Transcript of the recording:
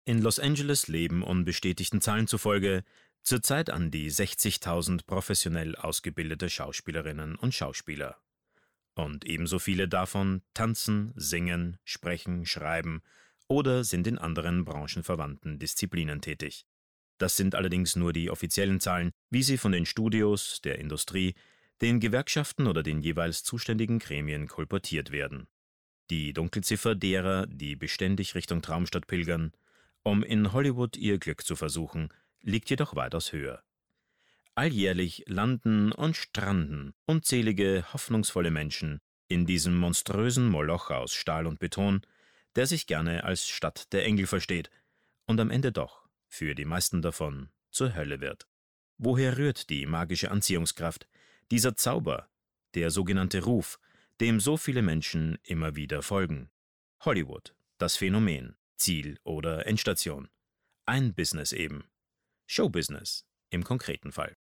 In Los Angeles leben unbestätigten Zahlen zufolge zurzeit an die 60.000 professionell ausgebildete Schauspielerinnen und Schauspieler. Und ebenso viele davon tanzen, singen, sprechen, schreiben oder sind in anderen branchenverwandten Disziplinen tätig. Das sind allerdings nur die offiziellen Zahlen, wie sie von den Studios, der Industrie, den Gewerkschaften oder den jeweils zuständigen Gremien kolportiert werden. Die Dunkelziffer derer, die beständig Richtung Traumstadt pilgern, um in Hollywood ihr Glück zu versuchen, liegt jedoch weitaus höher. Alljährlich landen und stranden unzählige hoffnungsvolle Menschen in diesem monströsen Moloch aus Stahl und Beton, der sich gerne als Stadt der Engel versteht und am Ende doch, für die meisten davon, zur Hölle wird. Woher rührt die magische Anziehungskraft, dieser Zauber, der sogenannte Ruf, dem so viele Menschen immer wieder folgen? Hollywood, das Phänomen, Ziel oder Endstation. Ein Business eben. Showbusiness im konkreten Fall.